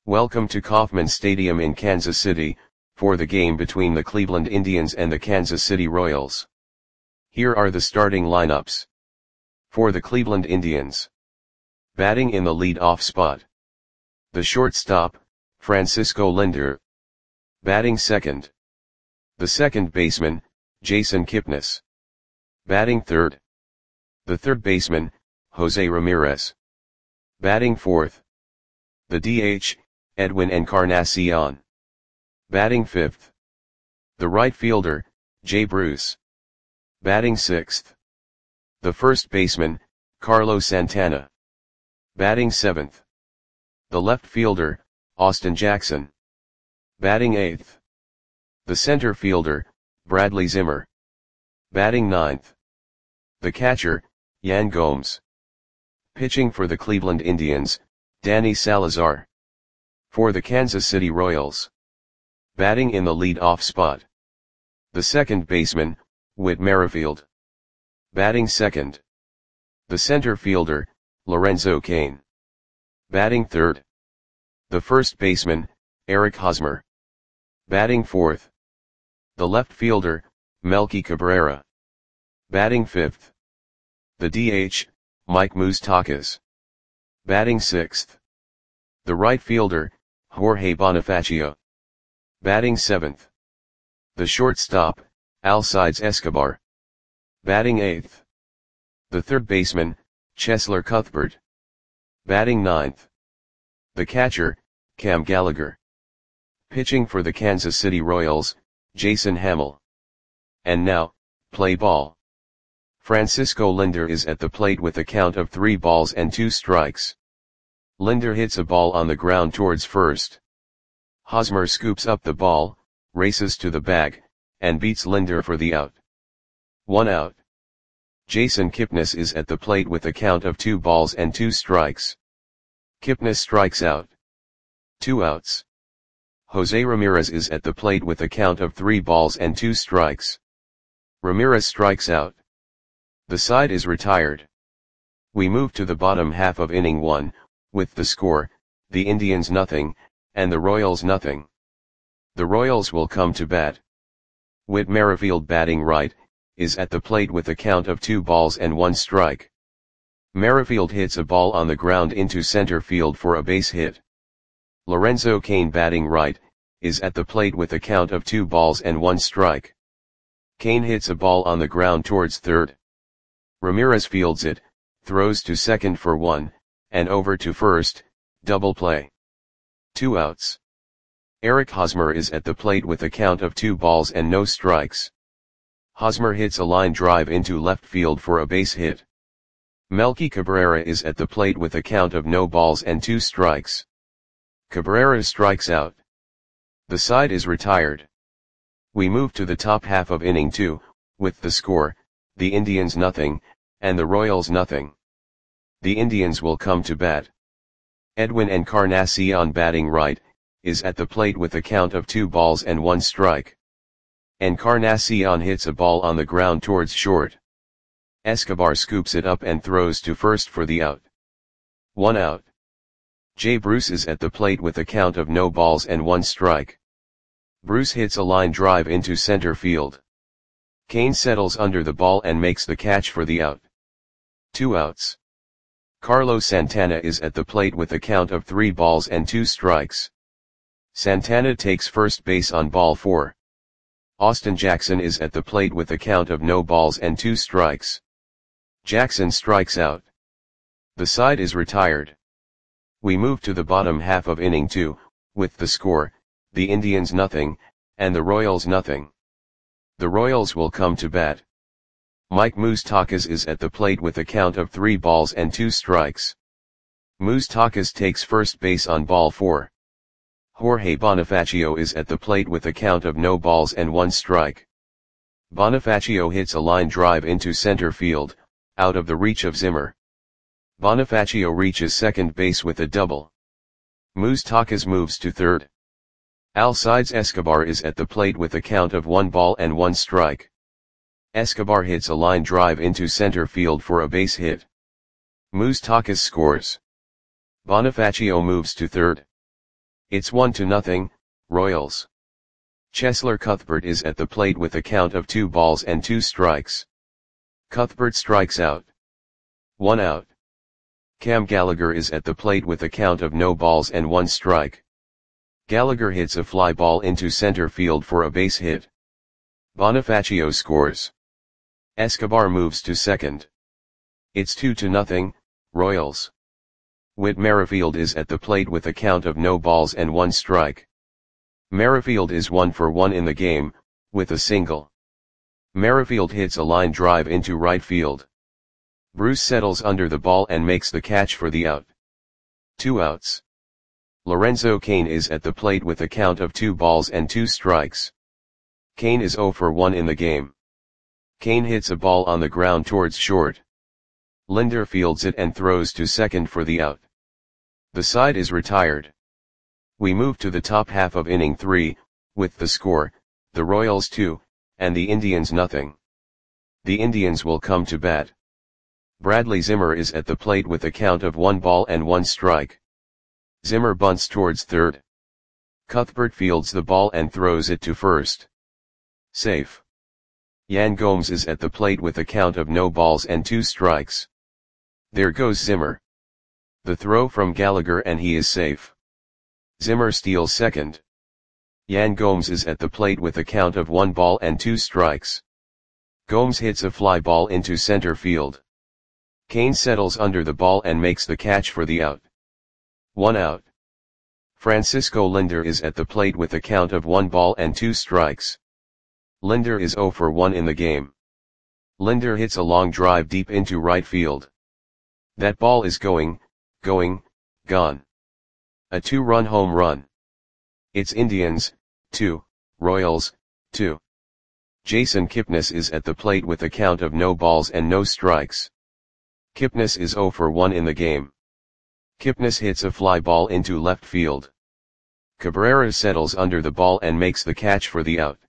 Welcome to Kauffman Stadium in Kansas City, for the game between the Cleveland Indians and the Kansas City Royals. Here are the starting lineups. For the Cleveland Indians. Batting in the lead-off spot. The shortstop, Francisco Lindor. Batting second. The second baseman, Jason Kipnis. Batting third. The third baseman, Jose Ramirez. Batting fourth. The DH, Edwin Encarnacion. Batting fifth. The right fielder, Jay Bruce. Batting sixth. The first baseman, Carlos Santana. Batting seventh. The left fielder, Austin Jackson. Batting eighth. The center fielder, Bradley Zimmer. Batting ninth. The catcher, Yan Gomes. Pitching for the Cleveland Indians, Danny Salazar. For the Kansas City Royals. Batting in the lead-off spot. The second baseman, Whit Merrifield. Batting second. The center fielder, Lorenzo Cain. Batting third. The first baseman, Eric Hosmer. Batting fourth. The left fielder, Melky Cabrera. Batting fifth. The DH, Mike Moustakas. Batting sixth. The right fielder, Jorge Bonifacio. Batting seventh. The shortstop, Alcides Escobar. Batting eighth. The third baseman, Cheslor Cuthbert. Batting ninth. The catcher, Cam Gallagher. Pitching for the Kansas City Royals, Jason Hammel. And now, play ball. Francisco Lindor is at the plate with a count of 3 balls and 2 strikes. Lindor hits a ball on the ground towards first. Hosmer scoops up the ball, races to the bag, and beats Lindor for the out. 1 out. Jason Kipnis is at the plate with a count of 2 balls and 2 strikes. Kipnis strikes out. 2 outs. Jose Ramirez is at the plate with a count of 3 balls and 2 strikes. Ramirez strikes out. The side is retired. We move to the bottom half of inning 1, with the score, the Indians nothing, and the Royals nothing. The Royals will come to bat. Whit Merrifield batting right, is at the plate with a count of 2 balls and 1 strike. Merrifield hits a ball on the ground into center field for a base hit. Lorenzo Cain batting right, is at the plate with a count of 2 balls and 1 strike. Cain hits a ball on the ground towards third. Ramirez fields it, throws to second for 1, and over to first, double play. 2 outs. Eric Hosmer is at the plate with a count of 2 balls and no strikes. Hosmer hits a line drive into left field for a base hit. Melky Cabrera is at the plate with a count of no balls and 2 strikes. Cabrera strikes out. The side is retired. We move to the top half of inning 2, with the score, the Indians nothing, and the Royals nothing. The Indians will come to bat. Edwin Encarnacion batting right, is at the plate with a count of 2 balls and 1 strike. Encarnacion hits a ball on the ground towards short. Escobar scoops it up and throws to first for the out. 1 out. Jay Bruce is at the plate with a count of no balls and 1 strike. Bruce hits a line drive into center field. Cain settles under the ball and makes the catch for the out. 2 outs. Carlos Santana is at the plate with a count of 3 balls and 2 strikes. Santana takes first base on ball 4. Austin Jackson is at the plate with a count of no balls and 2 strikes. Jackson strikes out. The side is retired. We move to the bottom half of inning 2, with the score, the Indians nothing, and the Royals nothing. The Royals will come to bat. Mike Moustakas is at the plate with a count of 3 balls and 2 strikes. Moustakas takes first base on ball 4. Jorge Bonifacio is at the plate with a count of no balls and 1 strike. Bonifacio hits a line drive into center field, out of the reach of Zimmer. Bonifacio reaches second base with a double. Moustakas moves to third. Alcides Escobar is at the plate with a count of 1 ball and 1 strike. Escobar hits a line drive into center field for a base hit. Moustakas scores. Bonifacio moves to third. It's 1-0, Royals. Cheslor Cuthbert is at the plate with a count of 2 balls and 2 strikes. Cuthbert strikes out. 1 out. Cam Gallagher is at the plate with a count of no balls and 1 strike. Gallagher hits a fly ball into center field for a base hit. Bonifacio scores. Escobar moves to second. It's 2-0, Royals. Whit Merrifield is at the plate with a count of no balls and 1 strike. Merrifield is 1 for 1 in the game, with a single. Merrifield hits a line drive into right field. Bruce settles under the ball and makes the catch for the out. 2 outs. Lorenzo Cain is at the plate with a count of 2 balls and 2 strikes. Cain is 0 for 1 in the game. Cain hits a ball on the ground towards short. Linder fields it and throws to second for the out. The side is retired. We move to the top half of inning 3, with the score, the Royals 2, and the Indians nothing. The Indians will come to bat. Bradley Zimmer is at the plate with a count of 1 ball and 1 strike. Zimmer bunts towards third. Cuthbert fields the ball and throws it to first. Safe. Yan Gomes is at the plate with a count of no balls and 2 strikes. There goes Zimmer. The throw from Gallagher and he is safe. Zimmer steals second. Yan Gomes is at the plate with a count of 1 ball and 2 strikes. Gomes hits a fly ball into center field. Cain settles under the ball and makes the catch for the out. 1 out. Francisco Linder is at the plate with a count of 1 ball and 2 strikes. Linder is 0 for 1 in the game. Linder hits a long drive deep into right field. That ball is gone. A 2-run home run. It's Indians, 2, Royals, 2. Jason Kipnis is at the plate with a count of no balls and no strikes. Kipnis is 0 for 1 in the game. Kipnis hits a fly ball into left field. Cabrera settles under the ball and makes the catch for the out.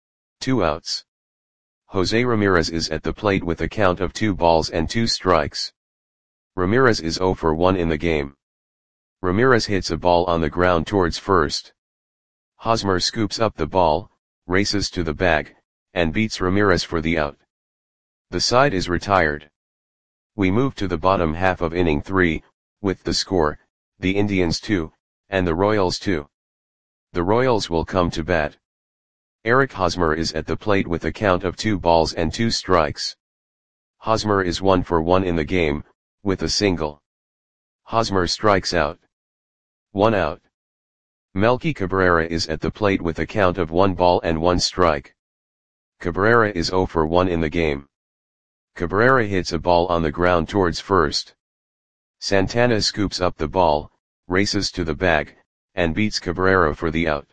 2 outs. Jose Ramirez is at the plate with a count of 2 balls and 2 strikes. Ramirez is 0 for 1 in the game. Ramirez hits a ball on the ground towards first. Hosmer scoops up the ball, races to the bag, and beats Ramirez for the out. The side is retired. We move to the bottom half of inning 3, with the score, the Indians 2, and the Royals 2. The Royals will come to bat. Eric Hosmer is at the plate with a count of 2 balls and 2 strikes. Hosmer is 1 for 1 in the game, with a single. Hosmer strikes out. 1 out. Melky Cabrera is at the plate with a count of 1 ball and 1 strike. Cabrera is 0 for 1 in the game. Cabrera hits a ball on the ground towards first. Santana scoops up the ball, races to the bag, and beats Cabrera for the out.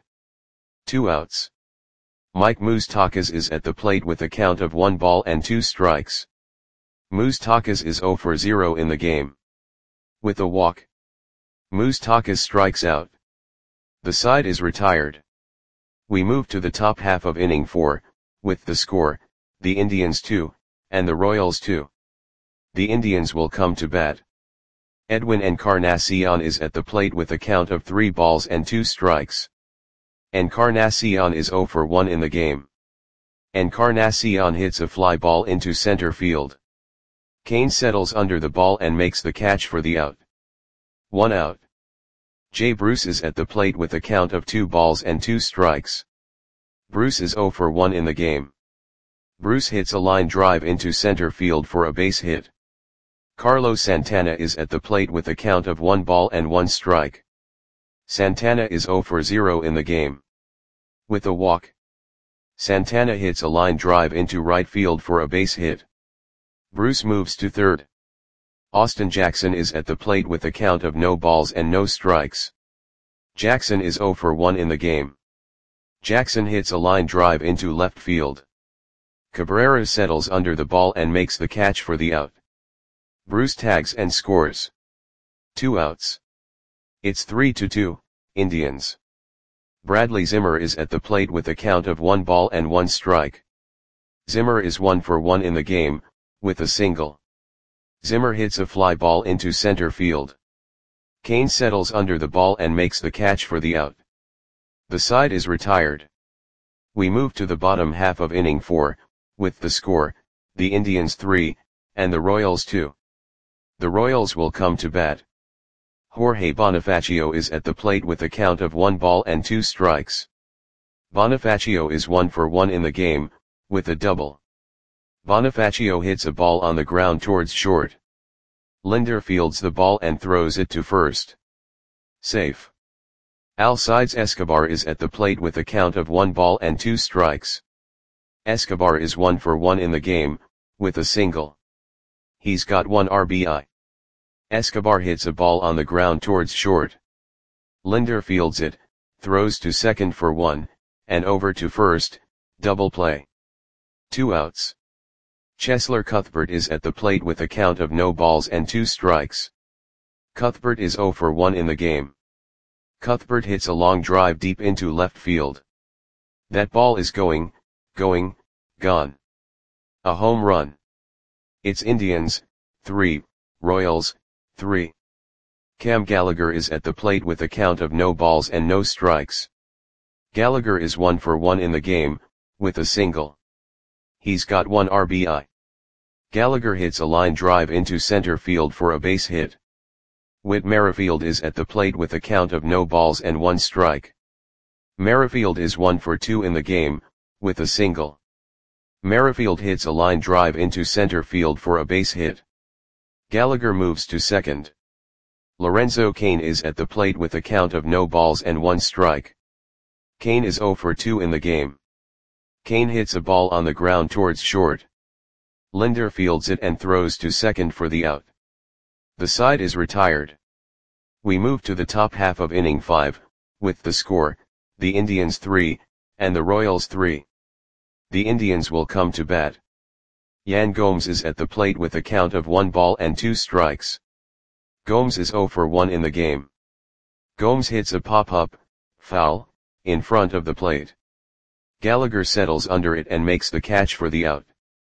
2 outs. Mike Moustakas is at the plate with a count of 1 ball and 2 strikes. Moustakas is 0 for 0 in the game. With a walk, Moustakas strikes out. The side is retired. We move to the top half of inning 4, with the score, the Indians 2, and the Royals 2. The Indians will come to bat. Edwin Encarnacion is at the plate with a count of 3 balls and 2 strikes. Encarnacion is 0 for 1 in the game. Encarnacion hits a fly ball into center field. Cain settles under the ball and makes the catch for the out. 1 out. Jay Bruce is at the plate with a count of 2 balls and 2 strikes. Bruce is 0 for 1 in the game. Bruce hits a line drive into center field for a base hit. Carlos Santana is at the plate with a count of 1 ball and 1 strike. Santana is 0 for 0 in the game. With a walk, Santana hits a line drive into right field for a base hit. Bruce moves to third. Austin Jackson is at the plate with a count of no balls and no strikes. Jackson is 0 for 1 in the game. Jackson hits a line drive into left field. Cabrera settles under the ball and makes the catch for the out. Bruce tags and scores. 2 outs. It's 3-2, Indians. Bradley Zimmer is at the plate with a count of 1 ball and 1 strike. Zimmer is 1 for 1 in the game, with a single. Zimmer hits a fly ball into center field. Kane settles under the ball and makes the catch for the out. The side is retired. We move to the bottom half of inning 4, with the score, the Indians 3, and the Royals 2. The Royals will come to bat. Jorge Bonifacio is at the plate with a count of 1 ball and 2 strikes. Bonifacio is 1 for 1 in the game, with a double. Bonifacio hits a ball on the ground towards short. Linder fields the ball and throws it to first. Safe. Alcides Escobar is at the plate with a count of 1 ball and 2 strikes. Escobar is 1 for 1 in the game, with a single. He's got 1 RBI. Escobar hits a ball on the ground towards short. Linder fields it, throws to second for 1, and over to first, double play. 2 outs. Cheslor Cuthbert is at the plate with a count of no balls and 2 strikes. Cuthbert is 0 for 1 in the game. Cuthbert hits a long drive deep into left field. That ball is gone. A home run. It's Indians, 3, Royals, 3. Cam Gallagher is at the plate with a count of no balls and no strikes. Gallagher is 1 for 1 in the game, with a single. He's got 1 RBI. Gallagher hits a line drive into center field for a base hit. Whit Merrifield is at the plate with a count of no balls and 1 strike. Merrifield is 1 for 2 in the game, with a single. Merrifield hits a line drive into center field for a base hit. Gallagher moves to second. Lorenzo Cain is at the plate with a count of no balls and 1 strike. Cain is 0 for 2 in the game. Cain hits a ball on the ground towards short. Linder fields it and throws to second for the out. The side is retired. We move to the top half of inning 5, with the score, the Indians 3, and the Royals 3. The Indians will come to bat. Yan Gomes is at the plate with a count of 1 ball and 2 strikes. Gomes is 0 for 1 in the game. Gomes hits a pop-up, foul, in front of the plate. Gallagher settles under it and makes the catch for the out.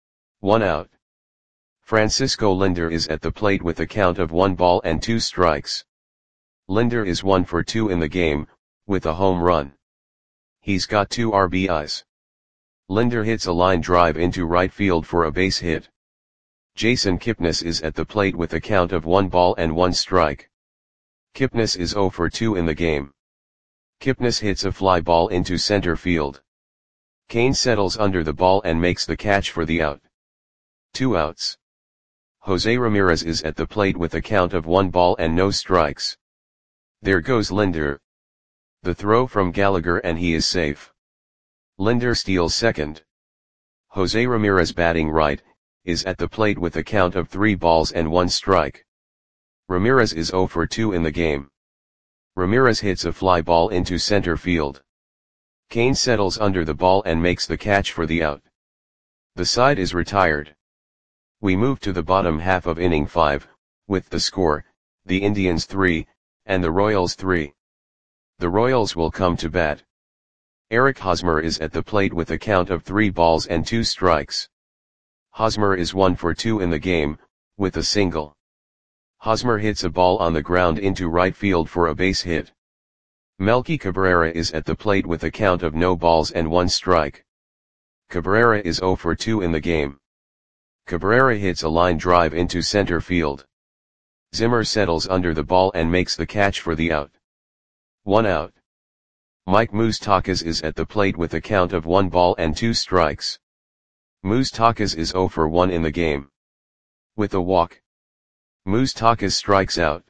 1 out. Francisco Linder is at the plate with a count of 1 ball and 2 strikes. Linder is 1 for 2 in the game, with a home run. He's got 2 RBIs. Linder hits a line drive into right field for a base hit. Jason Kipnis is at the plate with a count of 1 ball and 1 strike. Kipnis is 0 for 2 in the game. Kipnis hits a fly ball into center field. Cain settles under the ball and makes the catch for the out. 2 outs. Jose Ramirez is at the plate with a count of 1 ball and no strikes. There goes Linder. The throw from Gallagher and he is safe. Linder steals second. Jose Ramirez, batting right, is at the plate with a count of 3 balls and 1 strike. Ramirez is 0 for 2 in the game. Ramirez hits a fly ball into center field. Cain settles under the ball and makes the catch for the out. The side is retired. We move to the bottom half of inning 5, with the score, the Indians 3, and the Royals 3. The Royals will come to bat. Eric Hosmer is at the plate with a count of 3 balls and 2 strikes. Hosmer is 1 for 2 in the game, with a single. Hosmer hits a ball on the ground into right field for a base hit. Melky Cabrera is at the plate with a count of no balls and 1 strike. Cabrera is 0 for 2 in the game. Cabrera hits a line drive into center field. Zimmer settles under the ball and makes the catch for the out. 1 out. Mike Moustakas is at the plate with a count of 1 ball and 2 strikes. Moustakas is 0 for 1 in the game. With a walk. Moustakas strikes out.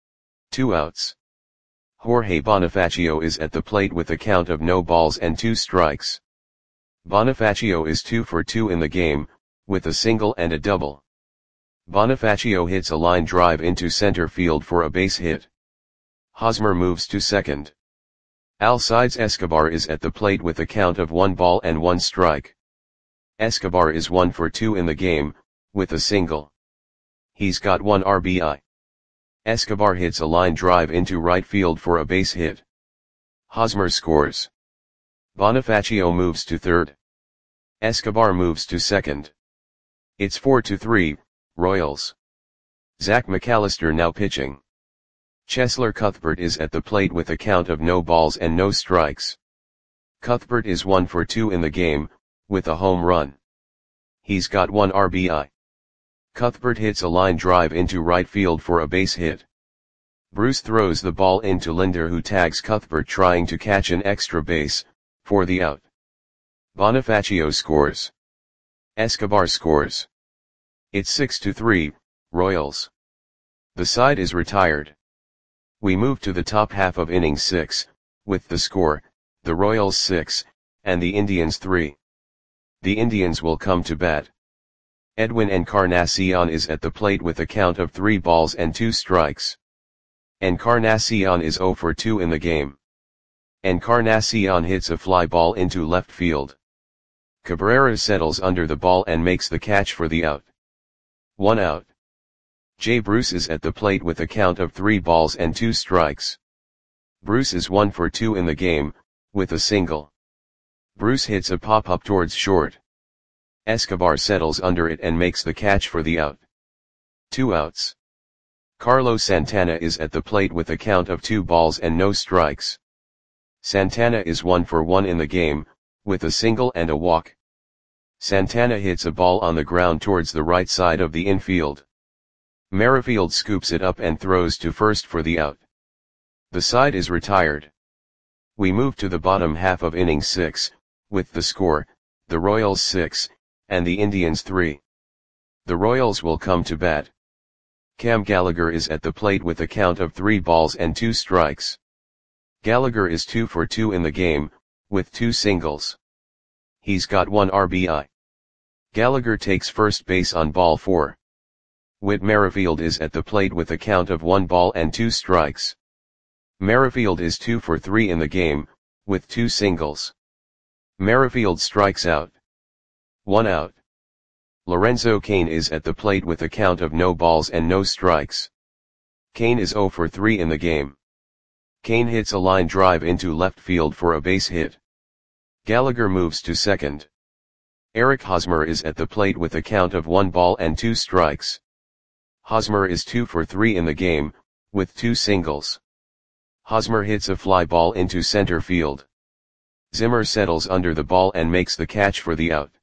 2 outs. Jorge Bonifacio is at the plate with a count of no balls and 2 strikes. Bonifacio is 2 for 2 in the game, with a single and a double. Bonifacio hits a line drive into center field for a base hit. Hosmer moves to second. Alcides Escobar is at the plate with a count of 1 ball and 1 strike. Escobar is 1 for 2 in the game, with a single. He's got 1 RBI. Escobar hits a line drive into right field for a base hit. Hosmer scores. Bonifacio moves to third. Escobar moves to second. It's 4-3, Royals. Zach McAllister now pitching. Cheslor Cuthbert is at the plate with a count of no balls and no strikes. Cuthbert is 1 for 2 in the game, with a home run. He's got 1 RBI. Cuthbert hits a line drive into right field for a base hit. Bruce throws the ball into Linder, who tags Cuthbert trying to catch an extra base, for the out. Bonifacio scores. Escobar scores. It's 6-3, Royals. The side is retired. We move to the top half of inning 6, with the score, the Royals 6, and the Indians 3. The Indians will come to bat. Edwin Encarnacion is at the plate with a count of 3 balls and 2 strikes. Encarnacion is 0 for 2 in the game. Encarnacion hits a fly ball into left field. Cabrera settles under the ball and makes the catch for the out. 1 out. Jay Bruce is at the plate with a count of 3 balls and 2 strikes. Bruce is 1 for 2 in the game, with a single. Bruce hits a pop-up towards short. Escobar settles under it and makes the catch for the out. 2 outs. Carlos Santana is at the plate with a count of 2 balls and no strikes. Santana is 1 for 1 in the game, with a single and a walk. Santana hits a ball on the ground towards the right side of the infield. Merrifield scoops it up and throws to first for the out. The side is retired. We move to the bottom half of inning 6, with the score, the Royals 6, and the Indians 3. The Royals will come to bat. Cam Gallagher is at the plate with a count of 3 balls and 2 strikes. Gallagher is 2 for 2 in the game, with 2 singles. He's got 1 RBI. Gallagher takes first base on ball 4. Whit Merrifield is at the plate with a count of 1 ball and 2 strikes. Merrifield is 2 for 3 in the game, with 2 singles. Merrifield strikes out. 1 out. Lorenzo Cain is at the plate with a count of no balls and no strikes. Cain is 0 for 3 in the game. Cain hits a line drive into left field for a base hit. Gallagher moves to second. Eric Hosmer is at the plate with a count of 1 ball and 2 strikes. Hosmer is 2 for 3 in the game, with 2 singles. Hosmer hits a fly ball into center field. Zimmer settles under the ball and makes the catch for the out.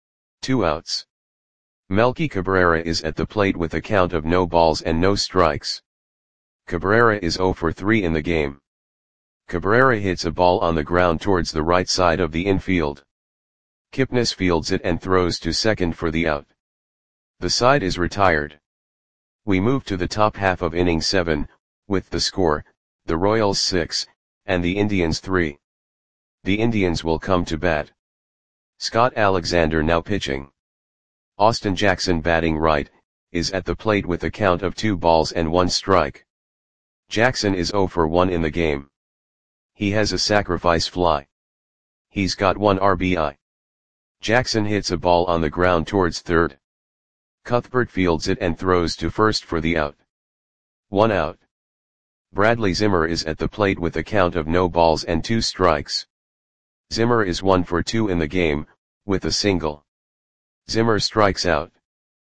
2 outs. Melky Cabrera is at the plate with a count of no balls and no strikes. Cabrera is 0 for 3 in the game. Cabrera hits a ball on the ground towards the right side of the infield. Kipnis fields it and throws to second for the out. The side is retired. We move to the top half of inning 7, with the score, the Royals 6, and the Indians 3. The Indians will come to bat. Scott Alexander now pitching. Austin Jackson batting right, is at the plate with a count of 2 balls and 1 strike. Jackson is 0 for 1 in the game. He has a sacrifice fly. He's got 1 RBI. Jackson hits a ball on the ground towards third. Cuthbert fields it and throws to first for the out. 1 out. Bradley Zimmer is at the plate with a count of no balls and 2 strikes. Zimmer is 1 for 2 in the game, with a single. Zimmer strikes out.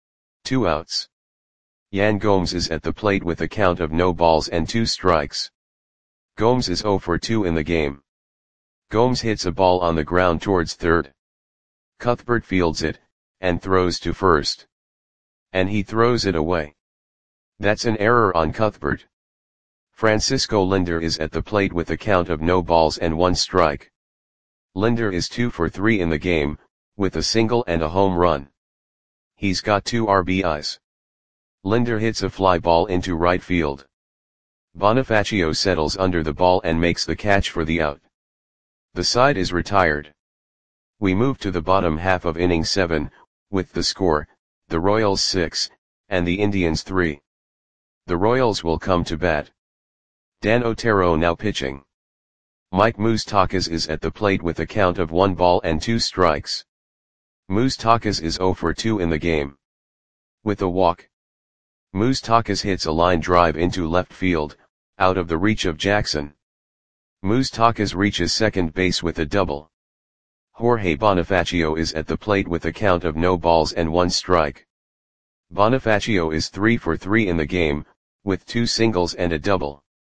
2 outs. Yan Gomes is at the plate with a count of no balls and 2 strikes. Gomes is 0 for 2 in the game. Gomes hits a ball on the ground towards third. Cuthbert fields it, and throws to first. And he throws it away. That's an error on Cuthbert. Francisco Linder is at the plate with a count of no balls and 1 strike. Linder is 2 for 3 in the game, with a single and a home run. He's got 2 RBIs. Linder hits a fly ball into right field. Bonifacio settles under the ball and makes the catch for the out. The side is retired. We move to the bottom half of inning 7, with the score, the Royals 6, and the Indians 3. The Royals will come to bat. Dan Otero now pitching. Mike Moustakas is at the plate with a count of 1 ball and 2 strikes. Moustakas is 0 for 2 in the game. With a walk. Moustakas hits a line drive into left field, out of the reach of Jackson. Moustakas reaches second base with a double. Jorge Bonifacio is at the plate with a count of no balls and 1 strike. Bonifacio is 3 for 3 in the game, with 2 singles and a double.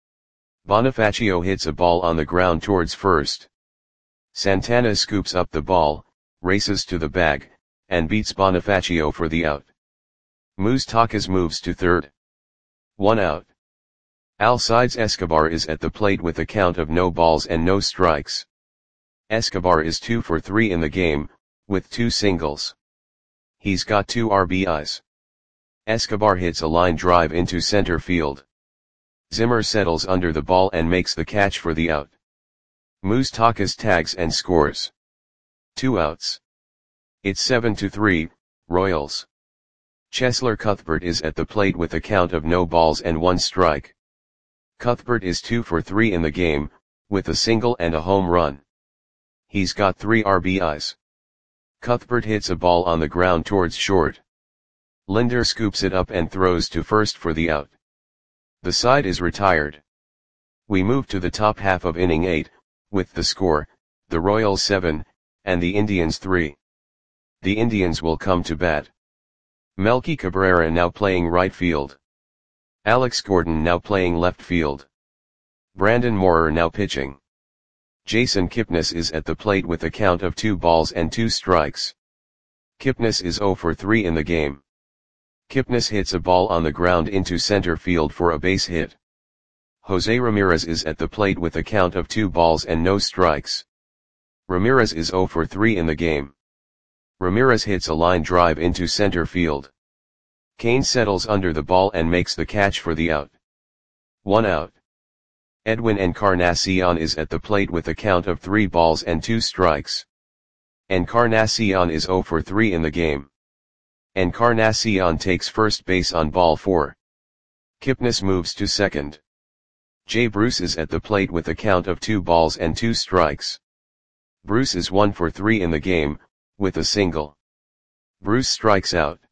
Bonifacio hits a ball on the ground towards first. Santana scoops up the ball, races to the bag, and beats Bonifacio for the out. Moustakas moves to third. 1 out. Alcides Escobar is at the plate with a count of no balls and no strikes. Escobar is 2 for 3 in the game, with 2 singles. He's got 2 RBIs. Escobar hits a line drive into center field. Zimmer settles under the ball and makes the catch for the out. Moustakas tags and scores. 2 outs. It's 7-3, Royals. Cheslor Cuthbert is at the plate with a count of no balls and 1 strike. Cuthbert is 2 for 3 in the game, with a single and a home run. He's got 3 RBIs. Cuthbert hits a ball on the ground towards short. Linder scoops it up and throws to first for the out. The side is retired. We move to the top half of inning 8, with the score, the Royals 7, and the Indians 3. The Indians will come to bat. Melky Cabrera now playing right field. Alex Gordon now playing left field. Brandon Moorer now pitching. Jason Kipnis is at the plate with a count of 2 balls and 2 strikes. Kipnis is 0 for 3 in the game. Kipnis hits a ball on the ground into center field for a base hit. Jose Ramirez is at the plate with a count of 2 balls and no strikes. Ramirez is 0 for 3 in the game. Ramirez hits a line drive into center field. Kane settles under the ball and makes the catch for the out. 1 out. Edwin Encarnacion is at the plate with a count of 3 balls and 2 strikes. Encarnacion is 0 for 3 in the game. Encarnacion takes first base on ball 4. Kipnis moves to second. Jay Bruce is at the plate with a count of 2 balls and 2 strikes. Bruce is 1 for 3 in the game, with a single. Bruce strikes out.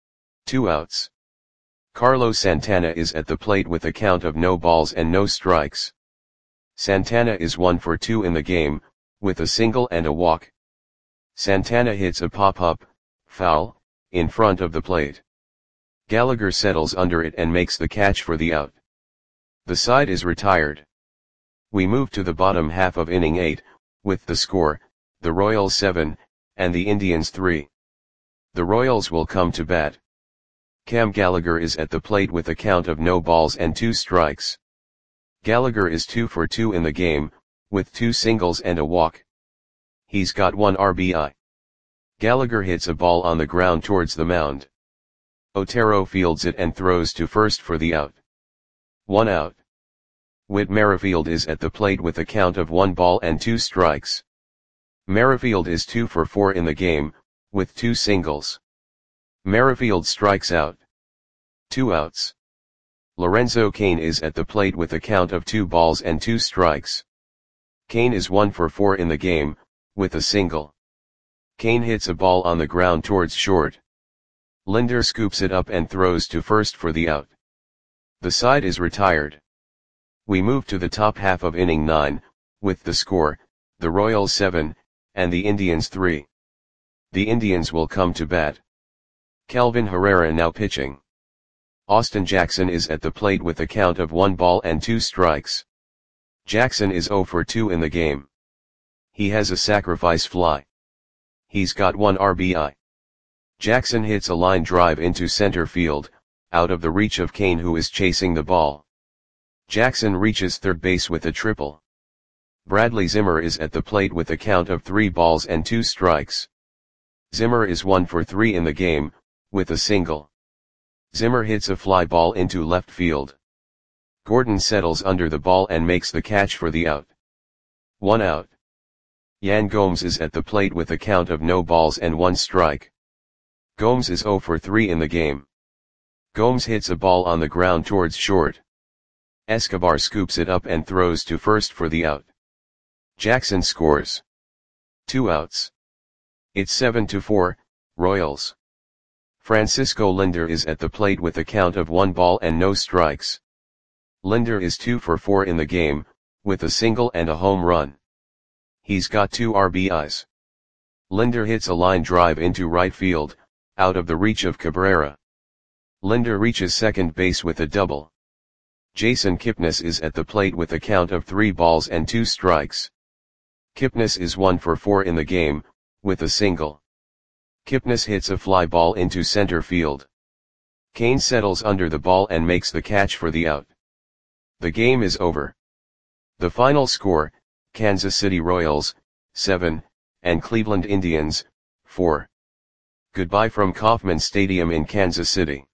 2 outs. Carlos Santana is at the plate with a count of no balls and no strikes. Santana is 1 for 2 in the game, with a single and a walk. Santana hits a pop-up, foul, in front of the plate. Gallagher settles under it and makes the catch for the out. The side is retired. We move to the bottom half of inning 8, with the score, the Royals 7, and the Indians 3. The Royals will come to bat. Cam Gallagher is at the plate with a count of no balls and 2 strikes. Gallagher is 2 for 2 in the game, with 2 singles and a walk. He's got 1 RBI. Gallagher hits a ball on the ground towards the mound. Otero fields it and throws to first for the out. 1 out. Whit Merrifield is at the plate with a count of 1 ball and 2 strikes. Merrifield is 2 for 4 in the game, with 2 singles. Merrifield strikes out. 2 outs. Lorenzo Cain is at the plate with a count of 2 balls and 2 strikes. Cain is 1 for 4 in the game, with a single. Cain hits a ball on the ground towards short. Linder scoops it up and throws to first for the out. The side is retired. We move to the top half of inning 9, with the score, the Royals 7, and the Indians 3. The Indians will come to bat. Kelvin Herrera now pitching. Austin Jackson is at the plate with a count of 1 ball and 2 strikes. Jackson is 0 for 2 in the game. He has a sacrifice fly. He's got 1 RBI. Jackson hits a line drive into center field, out of the reach of Cain who is chasing the ball. Jackson reaches third base with a triple. Bradley Zimmer is at the plate with a count of 3 balls and 2 strikes. Zimmer is 1 for 3 in the game, with a single. Zimmer hits a fly ball into left field. Gordon settles under the ball and makes the catch for the out. 1 out. Yan Gomes is at the plate with a count of no balls and 1 strike. Gomes is 0 for 3 in the game. Gomes hits a ball on the ground towards short. Escobar scoops it up and throws to first for the out. Jackson scores. 2 outs. It's 7-4, Royals. Francisco Linder is at the plate with a count of 1 ball and no strikes. Linder is 2 for 4 in the game, with a single and a home run. He's got 2 RBIs. Linder hits a line drive into right field, out of the reach of Cabrera. Linder reaches second base with a double. Jason Kipnis is at the plate with a count of 3 balls and 2 strikes. Kipnis is 1 for 4 in the game, with a single. Kipnis hits a fly ball into center field. Cain settles under the ball and makes the catch for the out. The game is over. The final score, Kansas City Royals, 7, and Cleveland Indians, 4. Goodbye from Kauffman Stadium in Kansas City.